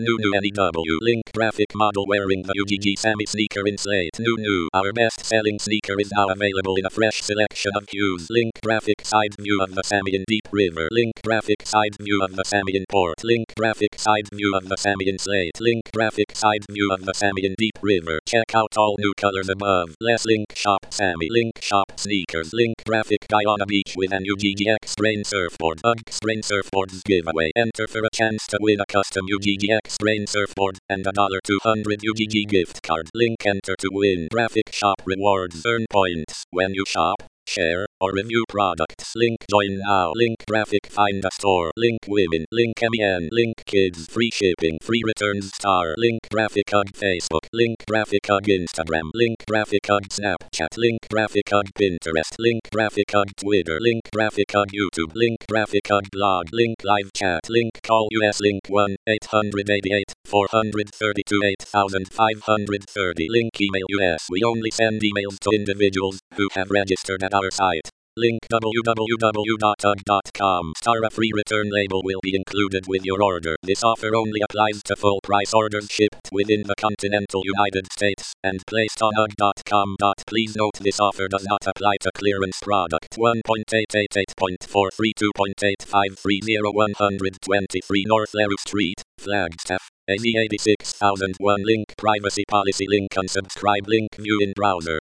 Nunu NEW. Link graphic model wearing the UGG Sammy sneaker in slate. Nunu. Our best-selling sneaker is now available in a fresh selection of hues. Link graphic side view of the Sammy in Deep River. Link graphic side view of the Sammy in Port. Link graphic side view of the Sammy in slate. Link graphic side view of the Sammy in Deep River. Check out all new colors above. Less link shop Sammy. Link shop sneakers. Link graphic guy on a beach with an UGG X-Train surfboard. X-Train surfboards giveaway. Enter for a chance to win a custom UGG X-Train surfboard and a $200 UGG gift card. Link enter to win. Graphic shop rewards. Earn points when you shop, share, or review products. Link join now. Link graphic find a store. Link women. Link MEN. Link kids. Free shipping. Free returns star. Link graphic hug Facebook. Link graphic hug Instagram. Link graphic hug Snapchat. Link graphic hug Pinterest. Link graphic hug Twitter. Link graphic hug YouTube. Link graphic hug blog. Link live chat. Link call US. Link 1-888-432-8530. Link email US. We only send emails to individuals who have registered at our site. Link www.ugg.com. A free return label will be included with your order. This offer only applies to full price orders shipped within the continental United States and placed on ugg.com. Please note this offer does not apply to clearance product. 1.888.432530 North LaRue Street, Flagstaff, AZ 86001. Link privacy policy. Link unsubscribe. Link view in browser.